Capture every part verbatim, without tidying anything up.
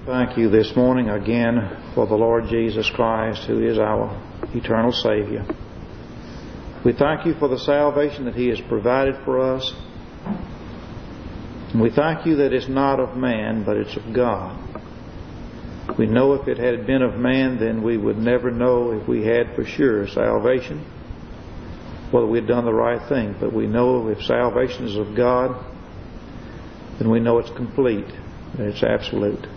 Thank you this morning again for the Lord Jesus Christ, who is our eternal Savior. We thank you for the salvation that He has provided for us. And we thank you that it's not of man, but it's of God. We know if it had been of man, then we would never know if we had for sure salvation, whether we had done the right thing. But we know if salvation is of God, then we know it's complete, that it's absolute.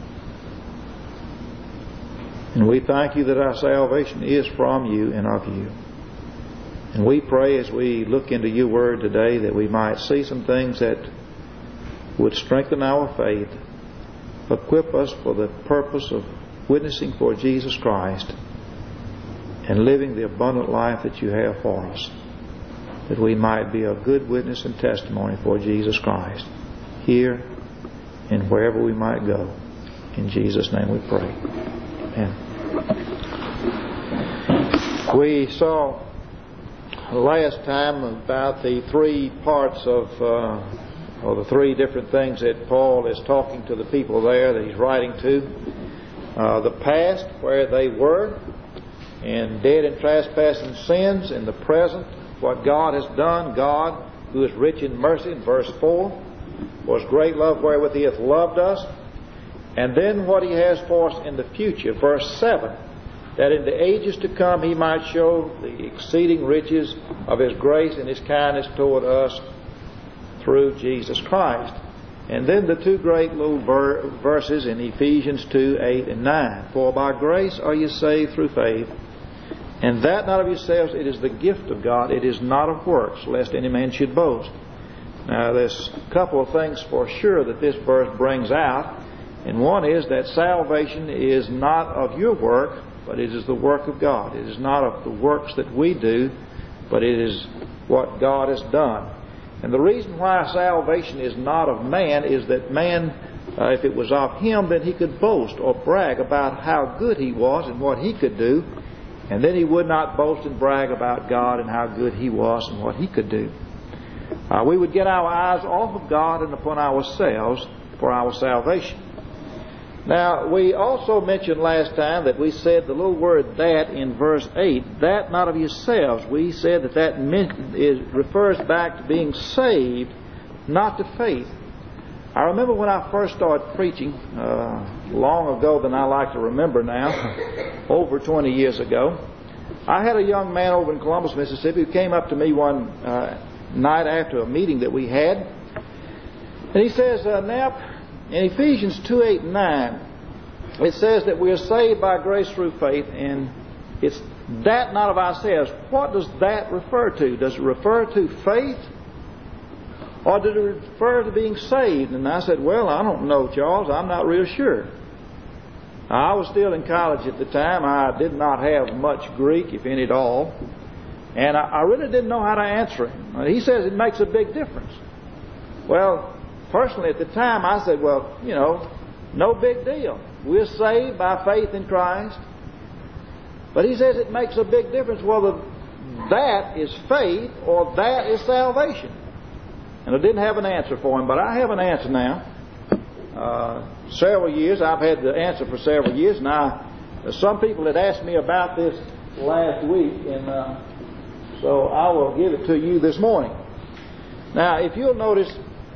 And we thank you that our salvation is from you and of you. And we pray as we look into your word today that we might see some things that would strengthen our faith, equip us for the purpose of witnessing for Jesus Christ and living the abundant life that you have for us, that we might be a good witness and testimony for Jesus Christ here and wherever we might go. In Jesus' name we pray. Amen. We saw last time about the three parts of, uh, or the three different things that Paul is talking to the people there that he's writing to. Uh, the past, where they were, and dead in trespass and sins. In the present, what God has done. God, who is rich in mercy, in verse four, was great love wherewith He hath loved us. And then what He has for us in the future, verse seven, that in the ages to come He might show the exceeding riches of His grace and His kindness toward us through Jesus Christ. And then the two great little ver- verses in Ephesians two, eight and nine. For by grace are you saved through faith, and that not of yourselves, it is the gift of God, it is not of works, lest any man should boast. Now there's a couple of things for sure that this verse brings out. And one is that salvation is not of your work, but it is the work of God. It is not of the works that we do, but it is what God has done. And the reason why salvation is not of man is that man, uh, if it was of him, then he could boast or brag about how good he was and what he could do. And then he would not boast and brag about God and how good He was and what He could do. Uh, we would get our eyes off of God and upon ourselves for our salvation. Now, we also mentioned last time that we said the little word that in verse eight, that not of yourselves. We said that that meant, is, refers back to being saved, not to faith. I remember when I first started preaching, uh, long ago than I like to remember now, over twenty years ago, I had a young man over in Columbus, Mississippi, who came up to me one uh, night after a meeting that we had, and he says, uh, Knapp, in Ephesians two, eight and nine, it says that we are saved by grace through faith, and it's that not of ourselves. What does that refer to? Does it refer to faith? Or did it refer to being saved? And I said, well, I don't know, Charles. I'm not real sure. I was still in college at the time. I did not have much Greek, if any at all. And I, I really didn't know how to answer him. He says it makes a big difference. Well, personally at the time I said, well, you know, no big deal. We're saved by faith in Christ. But he says it makes a big difference whether that is faith or that is salvation. And I didn't have an answer for him, but I have an answer now. Uh, several years, I've had the answer for several years. Now, some people had asked me about this last week, and uh, so I will give it to you this morning. Now, if you'll notice,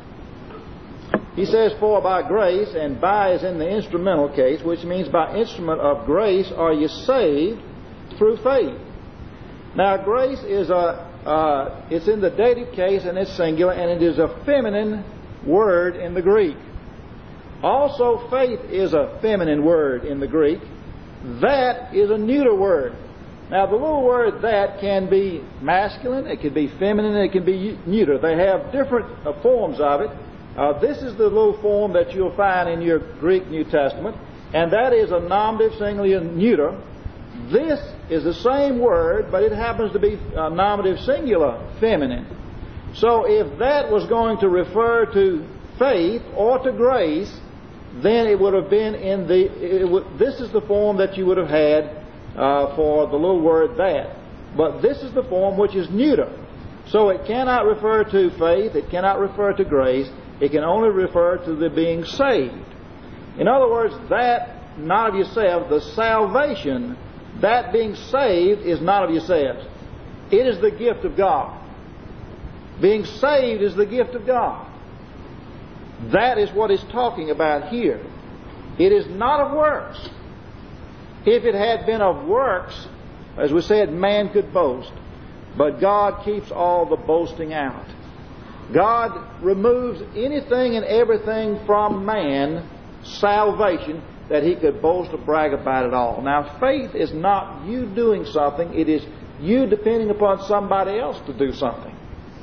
he says, for by grace, and by is in the instrumental case, which means by instrument of grace are you saved through faith. Now, grace is a Uh, it's in the dative case and it's singular, and it is a feminine word in the Greek. Also, faith is a feminine word in the Greek. That is a neuter word. Now, the little word that can be masculine, it can be feminine, it can be neuter. They have different uh, forms of it. Uh, this is the little form that you'll find in your Greek New Testament, and that is a nominative, singular, neuter. This is the same word, but it happens to be a nominative singular, feminine. So if that was going to refer to faith or to grace, then it would have been in the... It would, this is the form that you would have had uh, for the little word that. But this is the form which is neuter. So it cannot refer to faith, it cannot refer to grace, it can only refer to the being saved. In other words, that not of yourself, the salvation, that being saved is not of yourselves. It is the gift of God. Being saved is the gift of God. That is what he's talking about here. It is not of works. If it had been of works, as we said, man could boast. But God keeps all the boasting out. God removes anything and everything from man, salvation, that he could boast or brag about it all. Now, faith is not you doing something. It is you depending upon somebody else to do something.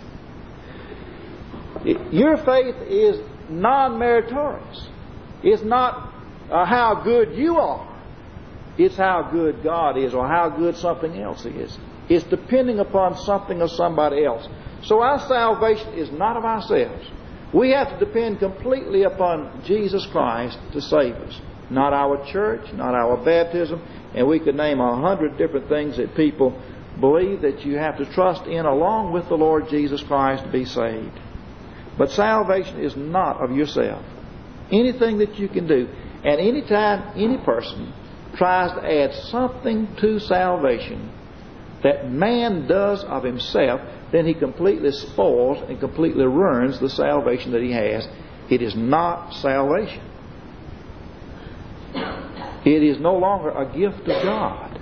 Your faith is non-meritorious. It's not uh, how good you are. It's how good God is or how good something else is. It's depending upon something or somebody else. So our salvation is not of ourselves. We have to depend completely upon Jesus Christ to save us. Not our church, not our baptism, and we could name a hundred different things that people believe that you have to trust in along with the Lord Jesus Christ to be saved. But salvation is not of yourself. Anything that you can do. And anytime any person tries to add something to salvation that man does of himself, then he completely spoils and completely ruins the salvation that he has. It is not salvation. It is no longer a gift of God.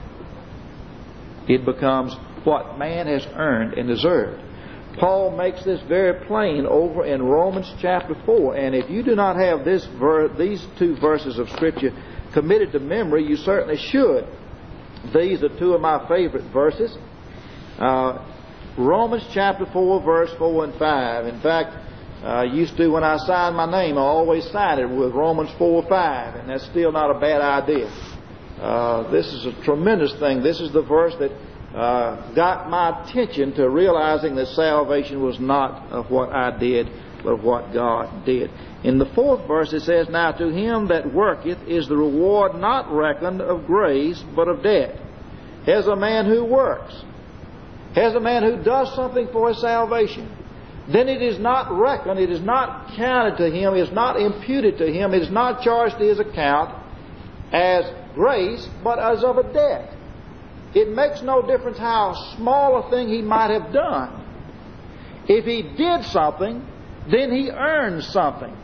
It becomes what man has earned and deserved. Paul makes this very plain over in Romans chapter four. And if you do not have this ver- these two verses of Scripture committed to memory, you certainly should. These are two of my favorite verses. Uh, Romans chapter four, verse four and five. In fact, I uh, used to, when I signed my name, I always signed it with Romans four five, and that's still not a bad idea. Uh, this is a tremendous thing. This is the verse that uh, got my attention to realizing that salvation was not of what I did, but of what God did. In the fourth verse it says, "Now to him that worketh is the reward not reckoned of grace, but of debt." Here's a man who works. Here's a man who does something for his salvation. Then it is not reckoned, it is not counted to him, it is not imputed to him, it is not charged to his account as grace, but as of a debt. It makes no difference how small a thing he might have done. If he did something, then he earns something,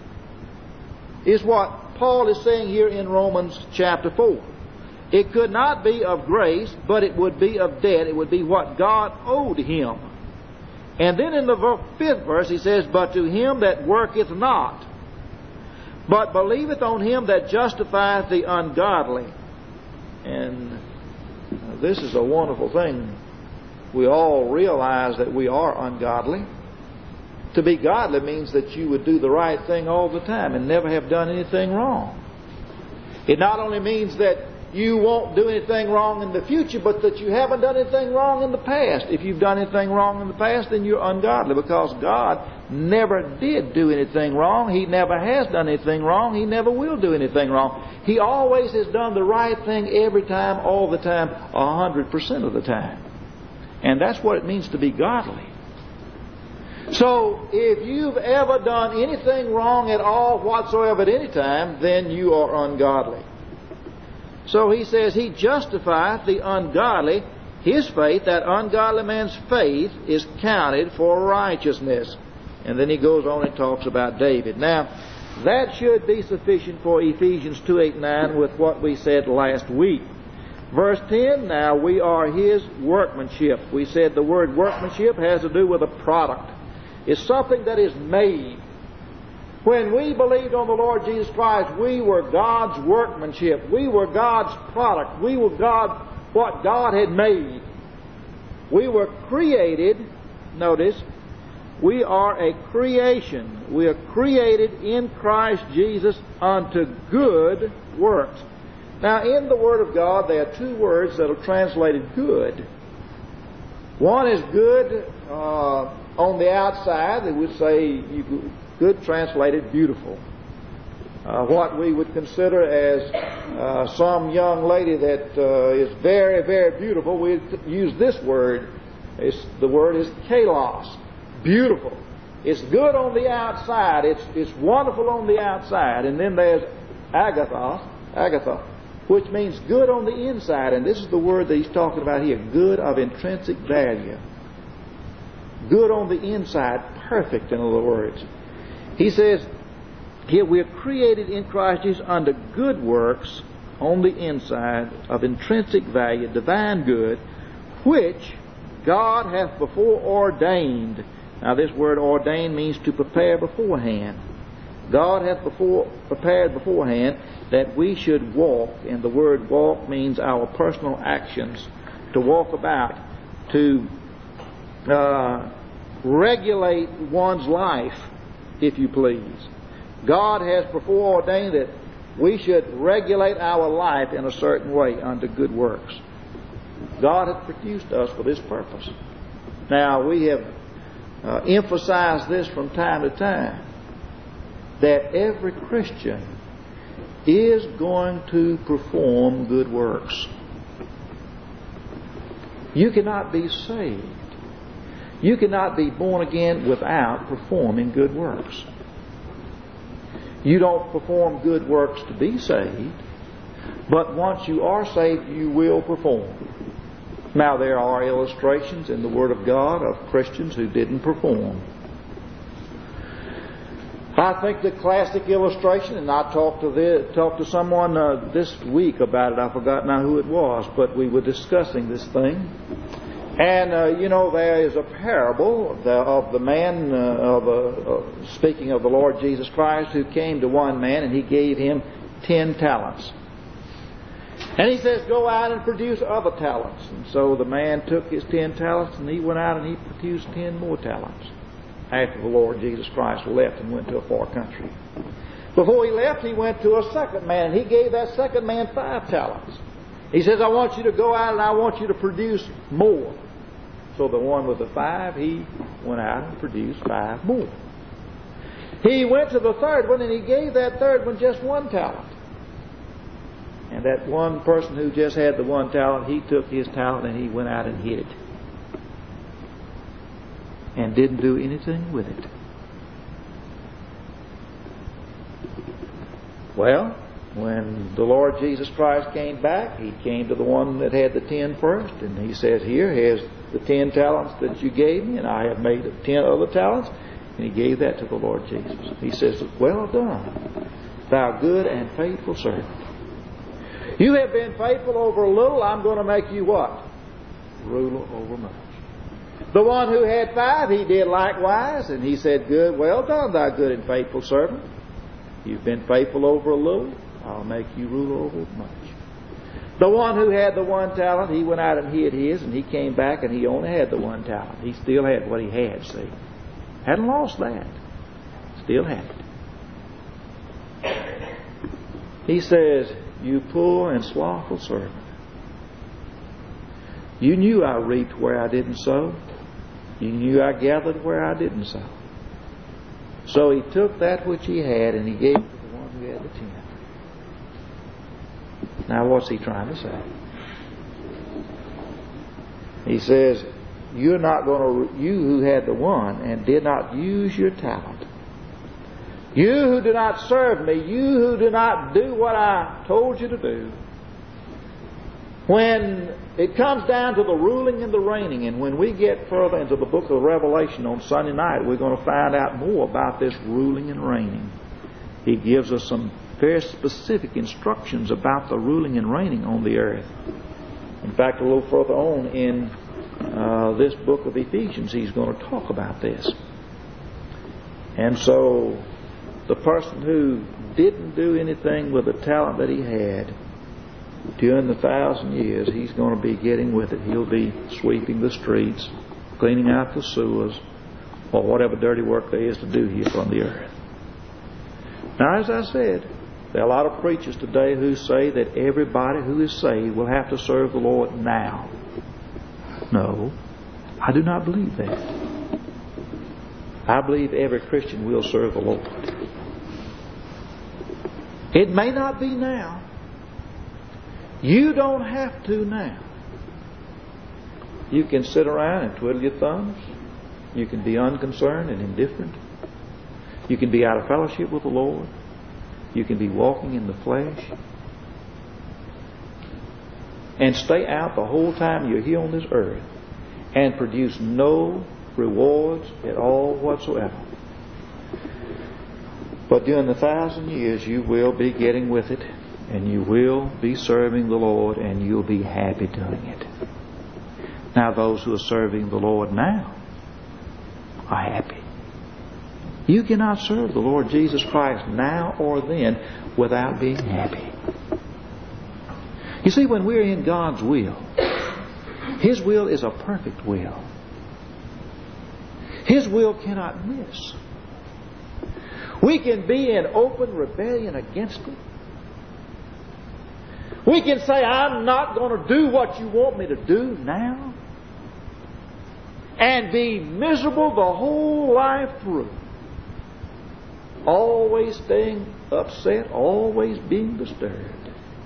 is what Paul is saying here in Romans chapter four. It could not be of grace, but it would be of debt. It would be what God owed him. And then in the fifth verse he says, "But to him that worketh not, but believeth on him that justifieth the ungodly." And this is a wonderful thing. We all realize that we are ungodly. To be godly means that you would do the right thing all the time and never have done anything wrong. It not only means that you won't do anything wrong in the future, but that you haven't done anything wrong in the past. If you've done anything wrong in the past, then you're ungodly, because God never did do anything wrong. He never has done anything wrong. He never will do anything wrong. He always has done the right thing every time, all the time, a hundred percent of the time. And that's what it means to be godly. So, if you've ever done anything wrong at all whatsoever at any time, then you are ungodly. So he says, "He justifieth the ungodly." His faith, that ungodly man's faith, is counted for righteousness. And then he goes on and talks about David. Now, that should be sufficient for Ephesians two, eight, nine with what we said last week. Verse ten, "Now we are his workmanship." We said the word workmanship has to do with a product. It's something that is made. When we believed on the Lord Jesus Christ, we were God's workmanship. We were God's product. We were God, what God had made. We were created, notice, we are a creation. We are created in Christ Jesus unto good works. Now, in the Word of God, there are two words that are translated good. One is good uh, on the outside. They would say you good translated beautiful. Uh, what we would consider as uh, some young lady that uh, is very, very beautiful, we use this word. It's, the word is kalos, beautiful. It's good on the outside. It's it's wonderful on the outside. And then there's agathos, agatha, which means good on the inside. And this is the word that he's talking about here, good of intrinsic value. Good on the inside, perfect, in other words. He says, here we are created in Christ Jesus unto good works on the inside of intrinsic value, divine good, which God hath before ordained. Now this word ordained means to prepare beforehand. God hath before prepared beforehand that we should walk, and the word walk means our personal actions, to walk about, to uh, regulate one's life, if you please. God has before ordained that we should regulate our life in a certain way unto good works. God hath produced us for this purpose. Now, we have uh, emphasized this from time to time, that every Christian is going to perform good works. You cannot be saved. You cannot be born again without performing good works. You don't perform good works to be saved, but once you are saved, you will perform. Now, there are illustrations in the Word of God of Christians who didn't perform. I think the classic illustration, and I talked to the, talked to someone uh, this week about it. I forgot now who it was, but we were discussing this thing. And, uh, you know, there is a parable of the, of the man, uh, of, uh, uh, speaking of the Lord Jesus Christ, who came to one man and he gave him ten talents. And he says, go out and produce other talents. And so the man took his ten talents and he went out and he produced ten more talents after the Lord Jesus Christ left and went to a far country. Before he left, he went to a second man and he gave that second man five talents. He says, I want you to go out and I want you to produce more. So the one with the five, he went out and produced five more. He went to the third one and he gave that third one just one talent. And that one person who just had the one talent, he took his talent and he went out and hid it. And didn't do anything with it. Well, when the Lord Jesus Christ came back, He came to the one that had the ten first, and He says, here, here's the ten talents that you gave me, and I have made ten other talents. And He gave that to the Lord Jesus. He says, well done, thou good and faithful servant. You have been faithful over a little, I'm going to make you what? Ruler over much. The one who had five, he did likewise, and He said, good, well done, thou good and faithful servant. You've been faithful over a little, I'll make you ruler over much. The one who had the one talent, he went out and hid his, and he came back and he only had the one talent. He still had what he had, see. Hadn't lost that. Still had it. He says, you poor and slothful servant. You knew I reaped where I didn't sow. You knew I gathered where I didn't sow. So he took that which he had and he gave it to the one who had the ten. Now what's he trying to say? He says, you're not going to, you who had the one and did not use your talent, you who do not serve me, you who do not do what I told you to do, when it comes down to the ruling and the reigning, and when we get further into the book of Revelation on Sunday night, we're going to find out more about this ruling and reigning. He gives us some very specific instructions about the ruling and reigning on the earth. In fact, a little further on in uh, this book of Ephesians, he's going to talk about this. And so, the person who didn't do anything with the talent that he had during the thousand years, he's going to be getting with it. He'll be sweeping the streets, cleaning out the sewers, or whatever dirty work there is to do here on the earth. Now, as I said, there are a lot of preachers today who say that everybody who is saved will have to serve the Lord now. No, I do not believe that. I believe every Christian will serve the Lord. It may not be now. You don't have to now. You can sit around and twiddle your thumbs. You can be unconcerned and indifferent. You can be out of fellowship with the Lord. You can be walking in the flesh and stay out the whole time you're here on this earth and produce no rewards at all whatsoever. But during the thousand years you will be getting with it, and you will be serving the Lord, and you'll be happy doing it. Now those who are serving the Lord now are happy. You cannot serve the Lord Jesus Christ now or then without being happy. You see, when we're in God's will, His will is a perfect will. His will cannot miss. We can be in open rebellion against Him. We can say, I'm not going to do what you want me to do now, and be miserable the whole life through. Always staying upset, always being disturbed.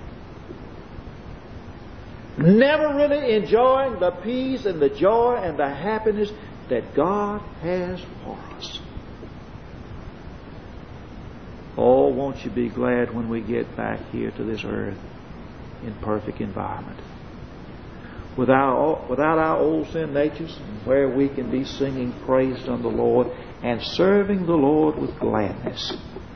Never really enjoying the peace and the joy and the happiness that God has for us. Oh, won't you be glad when we get back here to this earth in perfect environment, without without our old sin natures, where we can be singing praise unto the Lord and serving the Lord with gladness.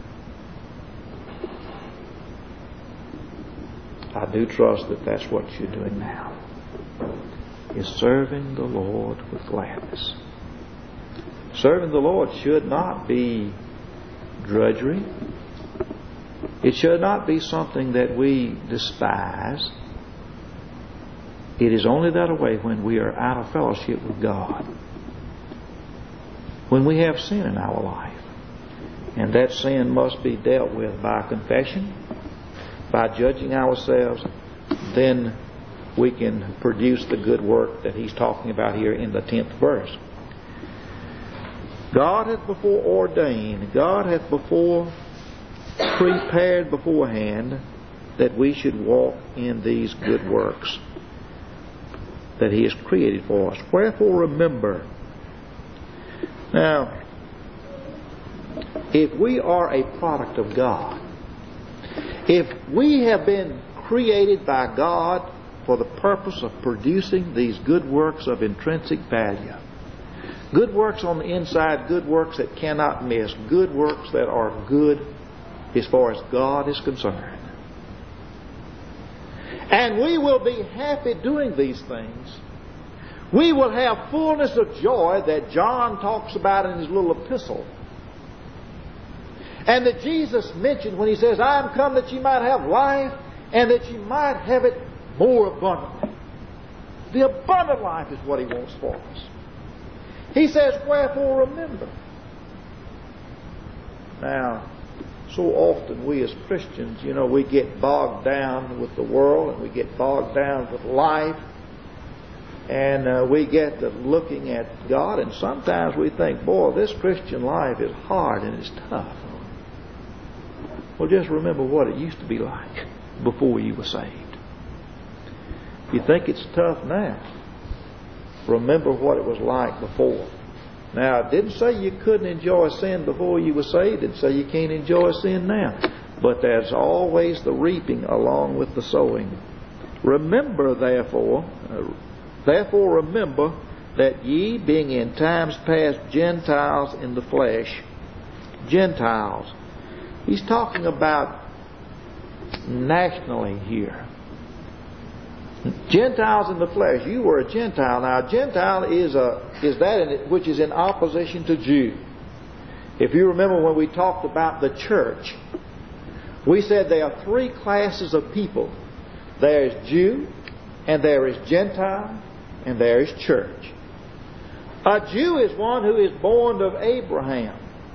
I do trust that that's what you're doing now, is serving the Lord with gladness. Serving the Lord should not be drudgery. It should not be something that we despise. It is only that way when we are out of fellowship with God, when we have sin in our life. And that sin must be dealt with by confession, by judging ourselves. Then we can produce the good work that he's talking about here in the tenth verse. God hath before ordained, God hath before prepared beforehand that we should walk in these good works that He has created for us. Wherefore remember. Now, if we are a product of God, if we have been created by God for the purpose of producing these good works of intrinsic value, good works on the inside, good works that cannot miss, good works that are good as far as God is concerned, and we will be happy doing these things, we will have fullness of joy that John talks about in his little epistle, and that Jesus mentioned when he says, I am come that ye might have life, and that ye might have it more abundantly. The abundant life is what He wants for us. He says, wherefore remember. Now, so often we as Christians, you know, we get bogged down with the world, and we get bogged down with life, and uh, we get to looking at God, and sometimes we think, boy, this Christian life is hard and it's tough. Well, just remember what it used to be like before you were saved. If you think it's tough now, remember what it was like before. Now, it didn't say you couldn't enjoy sin before you were saved. It didn't say you can't enjoy sin now. But there's always the reaping along with the sowing. Remember, therefore, uh, therefore remember that ye, being in times past Gentiles in the flesh, Gentiles. He's talking about nationally here. Gentiles in the flesh. You were a Gentile. Now, a Gentile is a is that in it, which is in opposition to Jew. If you remember when we talked about the church, we said there are three classes of people. There is Jew, and there is Gentile, and there is church. A Jew is one who is born of Abraham,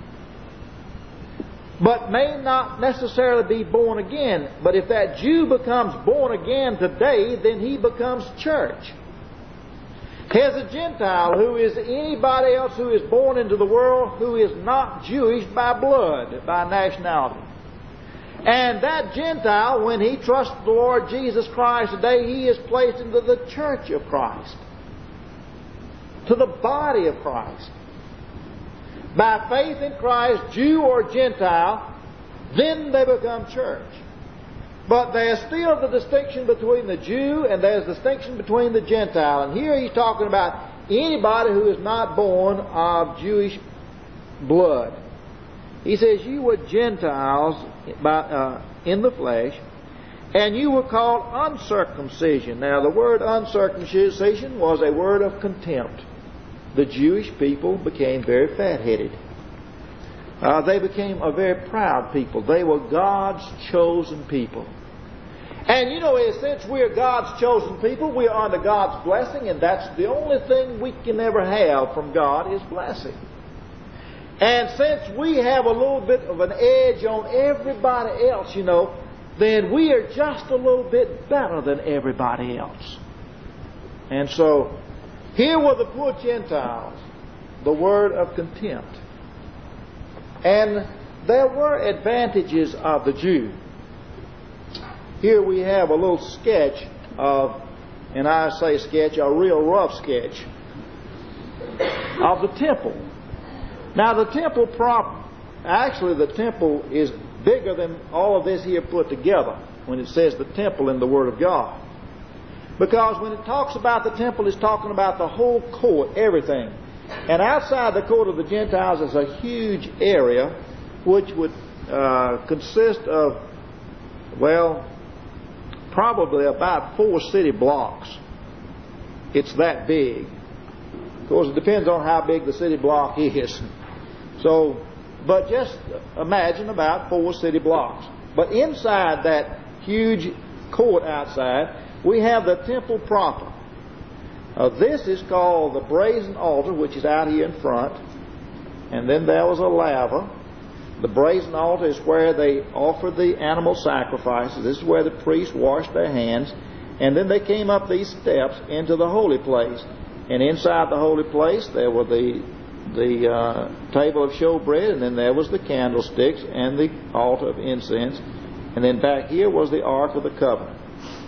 but may not necessarily be born again. But if that Jew becomes born again today, then he becomes church. Here's a Gentile who is anybody else who is born into the world who is not Jewish by blood, by nationality. And that Gentile, when he trusts the Lord Jesus Christ today, he is placed into the church of Christ, to the body of Christ. By faith in Christ, Jew or Gentile, Then they become church. But there's still the distinction between the Jew and there's distinction between the Gentile. And here he's talking about anybody who is not born of Jewish blood. He says, you were Gentiles by, uh, in the flesh, and you were called uncircumcision. Now, the word uncircumcision was a word of contempt. The Jewish people became very fat-headed. Uh, they became a very proud people. They were God's chosen people. And you know, since we're God's chosen people, we are under God's blessing, and that's the only thing we can ever have from God is blessing. And since we have a little bit of an edge on everybody else, you know, then we are just a little bit better than everybody else. And so, here were the poor Gentiles, the word of contempt. And there were advantages of the Jew. Here we have a little sketch of, and I say sketch, a real rough sketch of the temple. Now the temple prop, actually the temple is bigger than all of this here put together when it says the temple in the Word of God. Because when it talks about the temple, it's talking about the whole court, everything. And outside the court of the Gentiles is a huge area which would uh, consist of, well, probably about four city blocks. It's that big. Of course, it depends on how big the city block is. So, but just imagine about four city blocks. But inside that huge court outside, we have the temple proper. Uh, this is called the brazen altar, which is out here in front. And then there was a laver. The brazen altar is where they offered the animal sacrifices. This is where the priests washed their hands. And then they came up these steps into the holy place. And inside the holy place there were the the uh, table of showbread, and then there was the candlesticks and the altar of incense. And then back here was the Ark of the Covenant.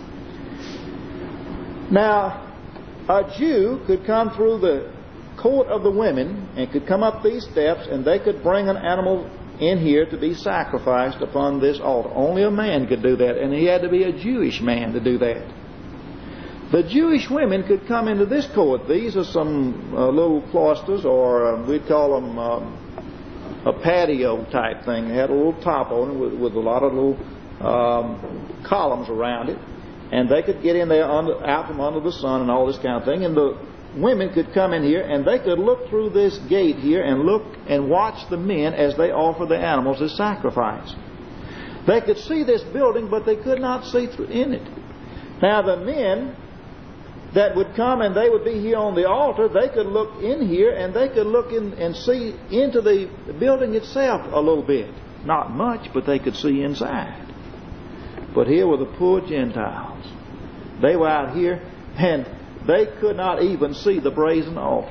Now, a Jew could come through the court of the women and could come up these steps, and they could bring an animal in here to be sacrificed upon this altar. Only a man could do that, and he had to be a Jewish man to do that. The Jewish women could come into this court. These are some uh, little cloisters, or uh, we'd call them um, a patio type thing. They had a little top on it with, with a lot of little um, columns around it. And they could get in there under, out from under the sun and all this kind of thing. And the women could come in here and they could look through this gate here and look and watch the men as they offer the animals as sacrifice. They could see this building, but they could not see through in it. Now the men that would come and they would be here on the altar, they could look in here and they could look in and see into the building itself a little bit. Not much, but they could see inside. But here were the poor Gentiles. They were out here and they could not even see the brazen altar.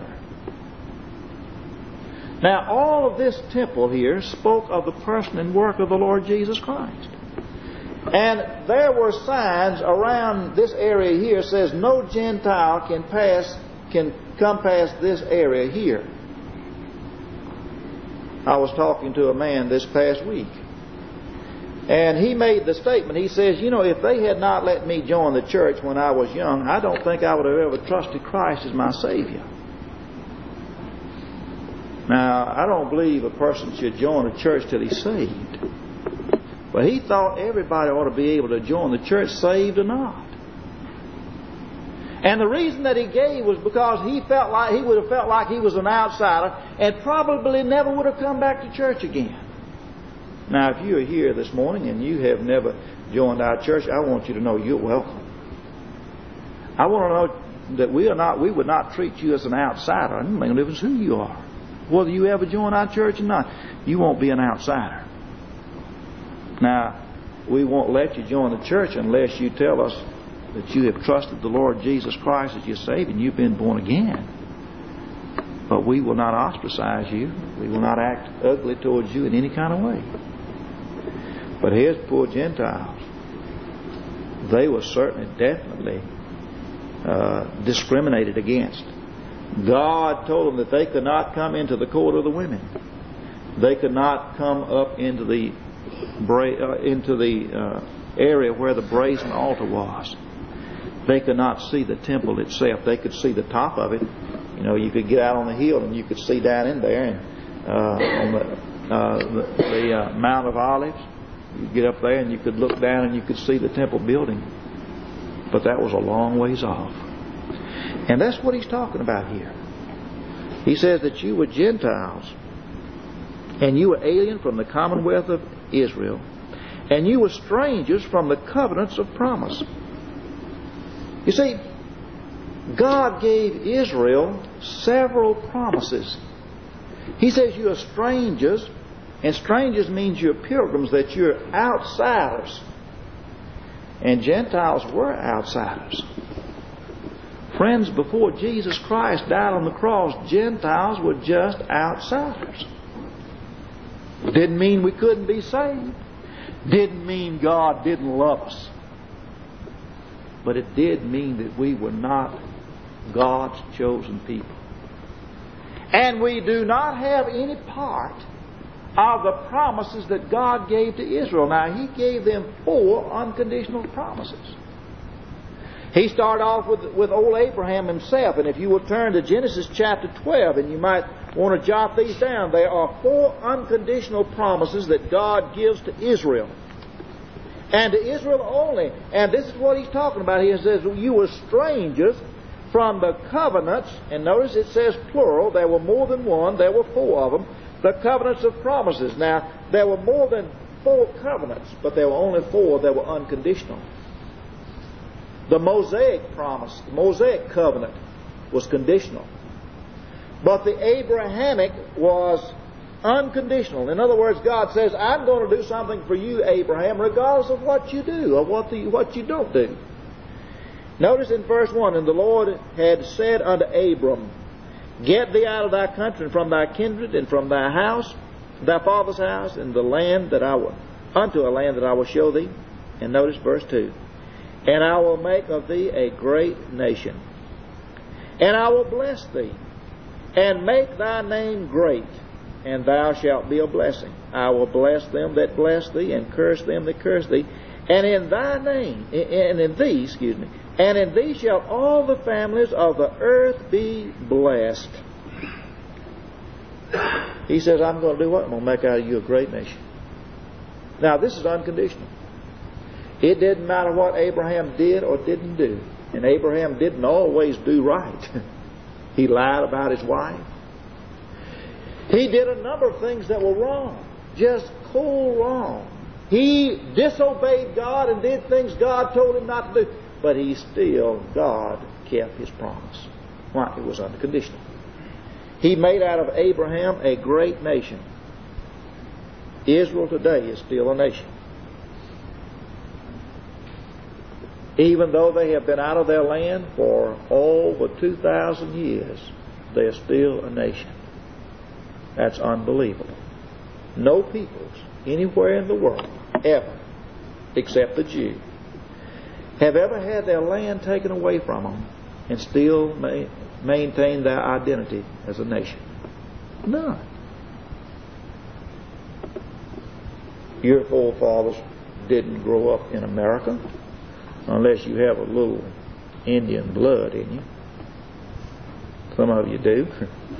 Now all of this temple here spoke of the person and work of the Lord Jesus Christ. And there were signs around this area here that says no Gentile can pass, can come past this area here. I was talking to a man this past week, and he made the statement. He says, you know, if they had not let me join the church when I was young, I don't think I would have ever trusted Christ as my Savior. Now, I don't believe a person should join a church till he's saved. But he thought everybody ought to be able to join the church, saved or not. And the reason that he gave was because he felt like he would have felt like he was an outsider and probably never would have come back to church again. Now, if you are here this morning and you have never joined our church, I want you to know you're welcome. I want to know that we are not, we would not treat you as an outsider. It doesn't make no difference who you are. Whether you ever join our church or not, you won't be an outsider. Now, we won't let you join the church unless you tell us that you have trusted the Lord Jesus Christ as your Savior and you've been born again. But we will not ostracize you. We will not act ugly towards you in any kind of way. But here's poor Gentiles. They were certainly, definitely uh, discriminated against. God told them that they could not come into the court of the women. They could not come up into the bra- uh, into the uh, area where the brazen altar was. They could not see the temple itself. They could see the top of it. You know, you could get out on the hill and you could see down in there, and uh, on the uh, the, the uh, Mount of Olives. You get up there and you could look down and you could see the temple building. But that was a long ways off. And that's what he's talking about here. He says that you were Gentiles, and you were alien from the commonwealth of Israel, and you were strangers from the covenants of promise. You see, God gave Israel several promises. He says you are strangers, and strangers means you're pilgrims, that you're outsiders. And Gentiles were outsiders. Friends, before Jesus Christ died on the cross, Gentiles were just outsiders. Didn't mean we couldn't be saved. Didn't mean God didn't love us. But it did mean that we were not God's chosen people. And we do not have any part of the promises that God gave to Israel. Now, He gave them four unconditional promises. He started off with, with old Abraham himself. And if you will turn to Genesis chapter twelve, and you might want to jot these down, there are four unconditional promises that God gives to Israel. And to Israel only. And this is what He's talking about. He says, you were strangers from the covenants. And notice it says plural. There were more than one. There were four of them. The covenants of promises. Now, there were more than four covenants, but there were only four that were unconditional. The Mosaic promise, the Mosaic covenant, was conditional. But the Abrahamic was unconditional. In other words, God says, I'm going to do something for you, Abraham, regardless of what you do or what, the, what you don't do. Notice in verse one, and the Lord had said unto Abram, get thee out of thy country and from thy kindred and from thy house, thy father's house, and the land that I will, unto a land that I will show thee. And notice verse two. And I will make of thee a great nation. And I will bless thee, and make thy name great, and thou shalt be a blessing. I will bless them that bless thee, and curse them that curse thee. And in thy name, and in thee, excuse me, and in thee shall all the families of the earth be blessed. He says, I'm going to do what? I'm going to make out of you a great nation. Now, this is unconditional. It didn't matter what Abraham did or didn't do. And Abraham didn't always do right. He lied about his wife. He did a number of things that were wrong. Just cool wrong. He disobeyed God and did things God told him not to do. But he still, God kept His promise. Why? It was unconditional. He made out of Abraham a great nation. Israel today is still a nation. Even though they have been out of their land for over two thousand years, they're still a nation. That's unbelievable. No peoples anywhere in the world, ever, except the Jew, have ever had their land taken away from them and still ma- maintain their identity as a nation. None. Your forefathers didn't grow up in America, unless you have a little Indian blood in you. Some of you do.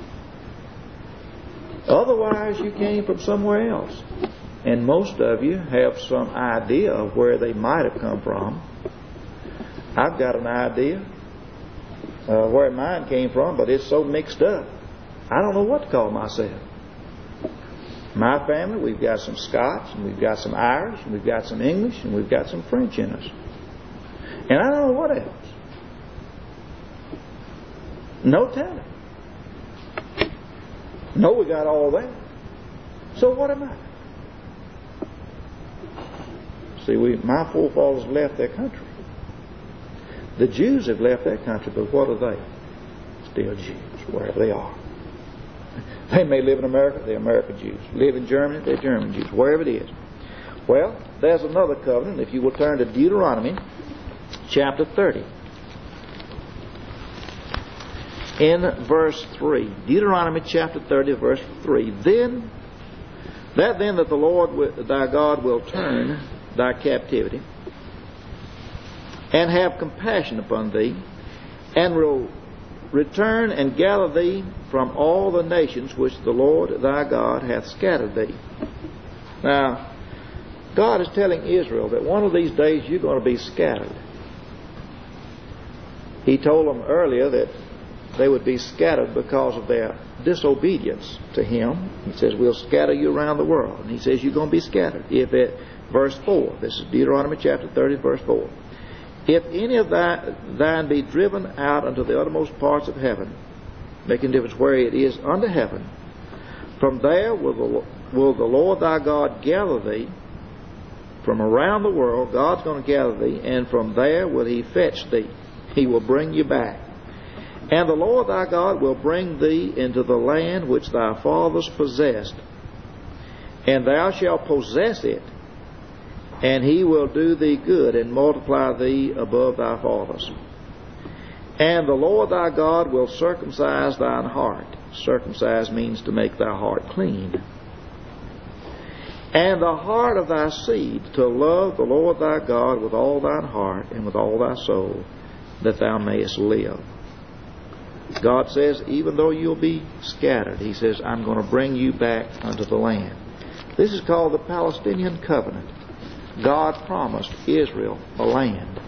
Otherwise, you came from somewhere else. And most of you have some idea of where they might have come from. I've got an idea uh, where mine came from, but it's so mixed up, I don't know what to call myself. My family, we've got some Scots, and we've got some Irish, and we've got some English, and we've got some French in us. And I don't know what else. No telling. No, we got all that. So what am I? See, we, my forefathers left their country. The Jews have left their country, but what are they? Still Jews, wherever they are. They may live in America, they're American Jews. Live in Germany, they're German Jews, wherever it is. Well, there's another covenant. If you will turn to Deuteronomy chapter thirty. In verse three. Deuteronomy chapter thirty, verse three. Then That then that the Lord thy God will turn thy captivity, and have compassion upon thee, and will return and gather thee from all the nations which the Lord thy God hath scattered thee. Now, God is telling Israel that one of these days you're going to be scattered. He told them earlier that they would be scattered because of their disobedience to Him. He says, we'll scatter you around the world. And He says, you're going to be scattered. If at verse four, this is Deuteronomy chapter thirty, verse four. If any of thine be driven out unto the uttermost parts of heaven, making difference where it is under heaven, from there will the, will the Lord thy God gather thee. From around the world, God's going to gather thee, and from there will He fetch thee. He will bring you back. And the Lord thy God will bring thee into the land which thy fathers possessed, and thou shalt possess it, and He will do thee good and multiply thee above thy fathers. And the Lord thy God will circumcise thine heart. Circumcise means to make thy heart clean. And the heart of thy seed, to love the Lord thy God with all thine heart and with all thy soul, that thou mayest live. God says, even though you'll be scattered, He says, I'm going to bring you back unto the land. This is called the Palestinian covenant. God promised Israel a land.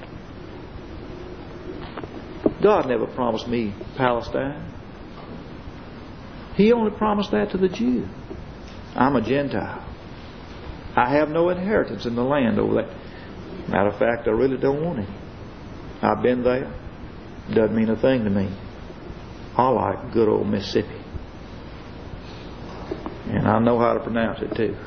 God never promised me Palestine. He only promised that to the Jew. I'm a Gentile. I have no inheritance in the land over there. Matter of fact, I really don't want any. I've been there. Doesn't mean a thing to me. I like good old Mississippi. And I know how to pronounce it too.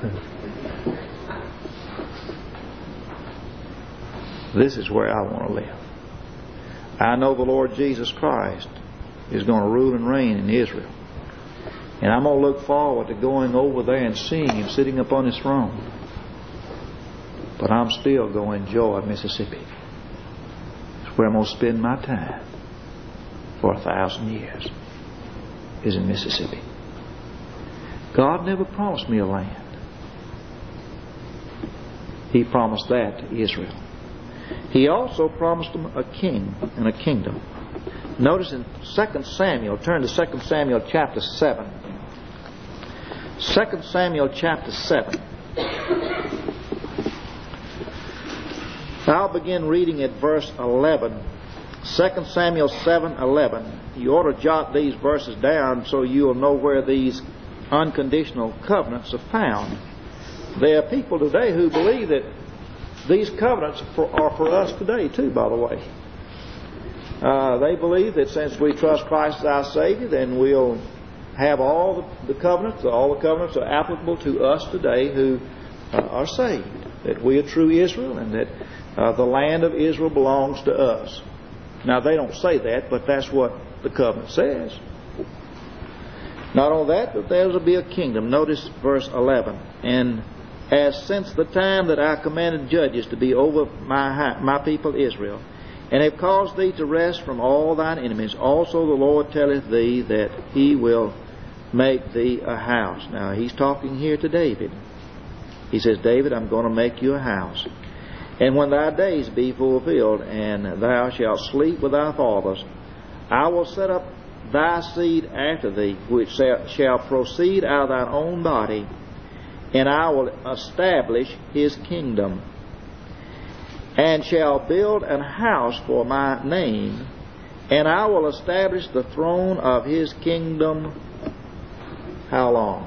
This is where I want to live. I know the Lord Jesus Christ is going to rule and reign in Israel. And I'm going to look forward to going over there and seeing Him sitting upon His throne. But I'm still going to enjoy Mississippi. It's where I'm going to spend my time for a thousand years, is in Mississippi. God never promised me a land. He promised that to Israel. He also promised them a king and a kingdom. Notice in Second Samuel, turn to Second Samuel chapter seven. Second Samuel chapter seven. I'll begin reading at verse eleven. Second Samuel seven eleven. You ought to jot these verses down so you'll know where these unconditional covenants are found. There are people today who believe that these covenants are for us today too, by the way. Uh, they believe that since we trust Christ as our Savior, then we'll have all the, the covenants, all the covenants are applicable to us today who uh, are saved. That we are true Israel and that uh, the land of Israel belongs to us. Now they don't say that, but that's what the covenant says. Not only that, but there will be a kingdom. Notice verse eleven. And as since the time that I commanded judges to be over my my people Israel, and have caused thee to rest from all thine enemies, also the Lord telleth thee that He will make thee a house. Now He's talking here to David. He says, David, I'm going to make you a house. And when thy days be fulfilled, and thou shalt sleep with thy fathers, I will set up thy seed after thee, which shall proceed out of thine own body, and I will establish his kingdom, and shall build an house for my name, and I will establish the throne of his kingdom. How long?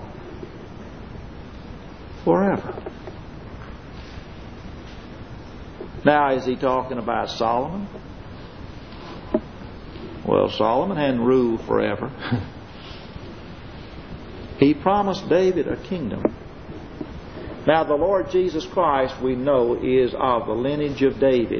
Forever. Now, is he talking about Solomon? Well, Solomon hadn't ruled forever. He promised David a kingdom. Now, the Lord Jesus Christ, we know, is of the lineage of David.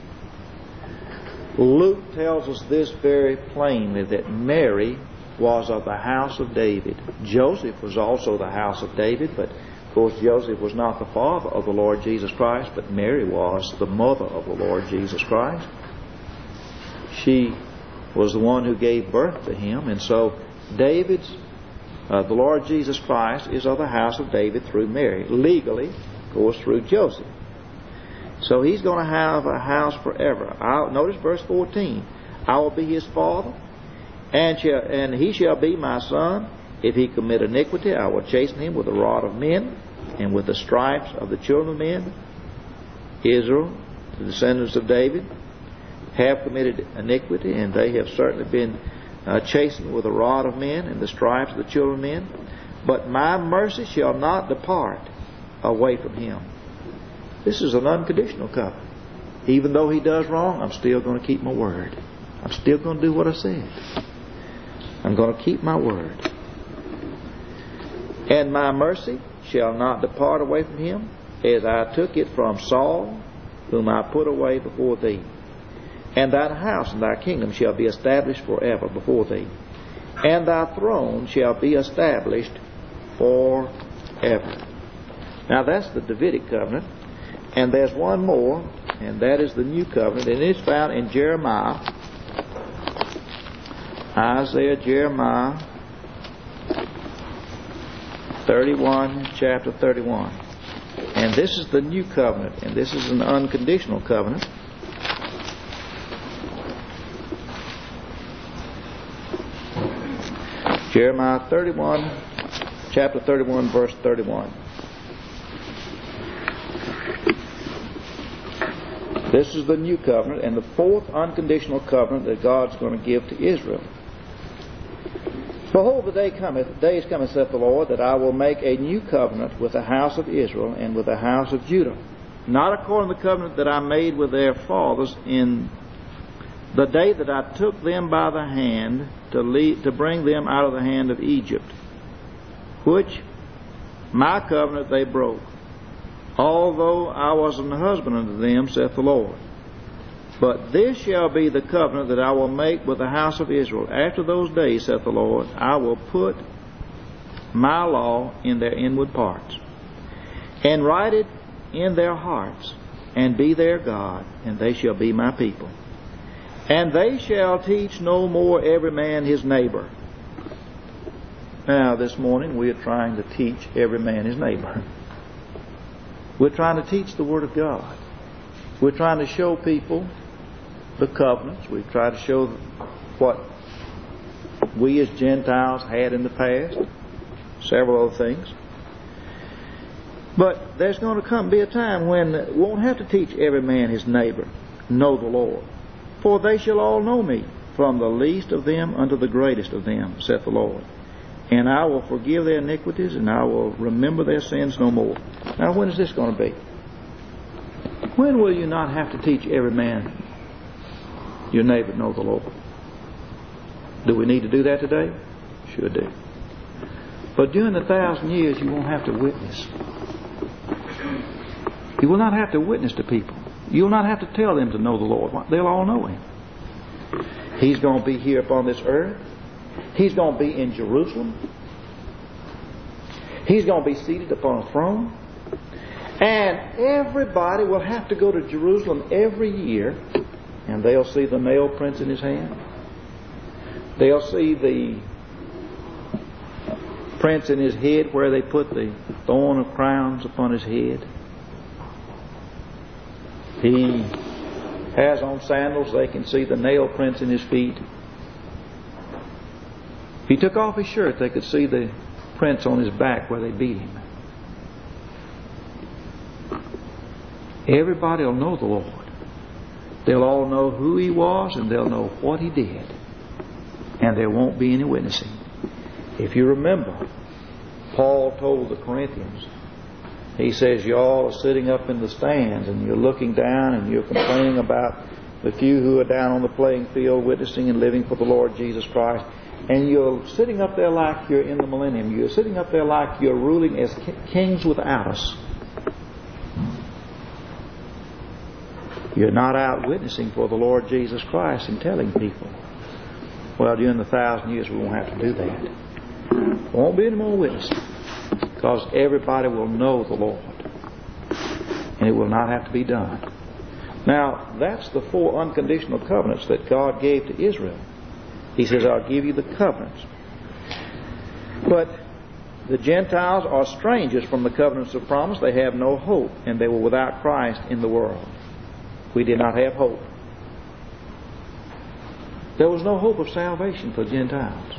Luke tells us this very plainly, that Mary was of the house of David. Joseph was also the house of David, but of course Joseph was not the father of the Lord Jesus Christ, but Mary was the mother of the Lord Jesus Christ. She was the one who gave birth to him, and so David's Uh, the Lord Jesus Christ is of the house of David through Mary. Legally, of course, through Joseph. So He's going to have a house forever. I'll, notice verse fourteen. I will be His father, and, shall, and he shall be my son. If he commit iniquity, I will chasten him with the rod of men, and with the stripes of the children of men. Israel, the descendants of David, have committed iniquity, and they have certainly been uh, chastened with the rod of men and the stripes of the children of men. But my mercy shall not depart away from him. This is an unconditional covenant. Even though he does wrong, I'm still going to keep my word. I'm still going to do what I said. I'm going to keep my word. And my mercy shall not depart away from him, as I took it from Saul, whom I put away before thee. And thine house and thy kingdom shall be established forever before thee. And thy throne shall be established forever. Now that's the Davidic covenant. And there's one more, and that is the new covenant. And it's found in Jeremiah. Isaiah, Jeremiah thirty-one, chapter thirty-one. And this is the new covenant, and this is an unconditional covenant. Jeremiah thirty-one, chapter thirty-one, verse thirty-one. This is the new covenant and the fourth unconditional covenant that God's going to give to Israel. Behold, the day cometh, the days cometh, saith the Lord, that I will make a new covenant with the house of Israel and with the house of Judah, not according to the covenant that I made with their fathers in the day that I took them by the hand to lead, to bring them out of the hand of Egypt, which my covenant they broke, although I was an husband unto them, saith the Lord. But this shall be the covenant that I will make with the house of Israel. After those days, saith the Lord, I will put my law in their inward parts, and write it in their hearts, and be their God, and they shall be my people. And they shall teach no more every man his neighbor. Now, this morning we are trying to teach every man his neighbor. We're trying to teach the Word of God. We're trying to show people the covenants. We try to show what we as Gentiles had in the past, several other things. But there's going to come be a time when we won't have to teach every man his neighbor, know the Lord. For they shall all know me, from the least of them unto the greatest of them, saith the Lord. And I will forgive their iniquities, and I will remember their sins no more. Now, when is this going to be? When will you not have to teach every man your neighbor know the Lord? Do we need to do that today? Sure do. But during the thousand years, you won't have to witness. You will not have to witness to people. You will not have to tell them to know the Lord. They'll all know Him. He's going to be here upon this earth. He's going to be in Jerusalem. He's going to be seated upon a throne. And everybody will have to go to Jerusalem every year, and they'll see the nail prints in His hand. They'll see the prints in His head where they put the thorn of crowns upon His head. He has on sandals, they can see the nail prints in His feet. If He took off His shirt, they could see the prints on His back where they beat Him. Everybody will know the Lord. They'll all know who He was, and they'll know what He did. And there won't be any witnessing. If you remember, Paul told the Corinthians, he says, you all are sitting up in the stands and you're looking down and you're complaining about the few who are down on the playing field witnessing and living for the Lord Jesus Christ. And you're sitting up there like you're in the millennium. You're sitting up there like you're ruling as kings without us. You're not out witnessing for the Lord Jesus Christ and telling people. Well, during the thousand years we won't have to do that. There won't be any more witnessing, because everybody will know the Lord, and it will not have to be done. Now, that's the four unconditional covenants that God gave to Israel. He says, I'll give you the covenants. But the Gentiles are strangers from the covenants of promise. They have no hope, and they were without Christ in the world. We did not have hope. There was no hope of salvation for Gentiles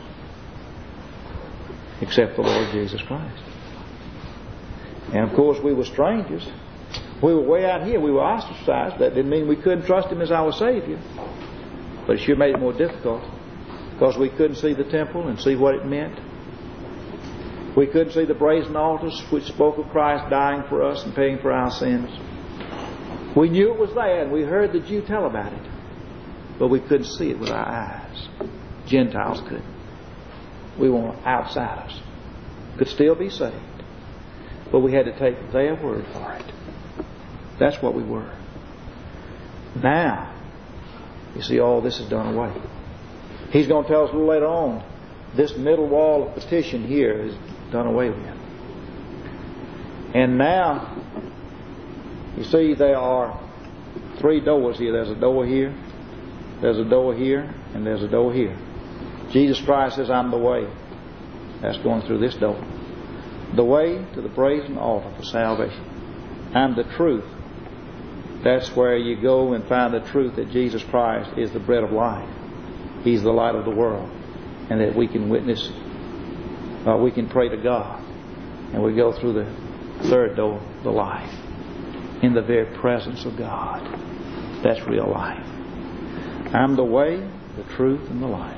except the Lord Jesus Christ. And of course we were strangers. We were way out here. We were ostracized. That didn't mean we couldn't trust Him as our Savior. But it sure made it more difficult because we couldn't see the temple and see what it meant. We couldn't see the brazen altars which spoke of Christ dying for us and paying for our sins. We knew it was there and we heard the Jew tell about it. But we couldn't see it with our eyes. Gentiles couldn't. We were outsiders. Could still be saved. But we had to take their word for it. That's what we were. Now, you see, all this is done away. He's going to tell us a little later on, this middle wall of petition here is done away with. And now, you see, there are three doors here. There's a door here, there's a door here, and there's a door here. Jesus Christ says, I'm the way. That's going through this door. The way to the brazen altar for salvation. I'm the truth. That's where you go and find the truth that Jesus Christ is the bread of life. He's the light of the world. And that we can witness, uh, we can pray to God. And we go through the third door, the life. In the very presence of God. That's real life. I'm the way, the truth, and the life.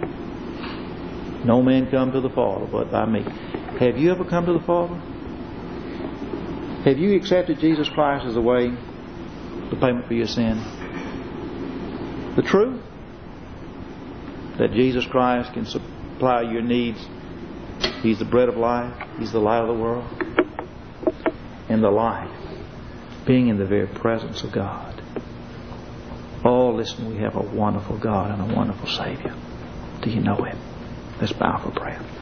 No man come to the Father but by me. Have you ever come to the Father? Have you accepted Jesus Christ as the way, the payment for your sin? The truth? That Jesus Christ can supply your needs. He's the bread of life. He's the light of the world. And the life, being in the very presence of God. Oh, listen, we have a wonderful God and a wonderful Savior. Do you know Him? Let's bow for prayer.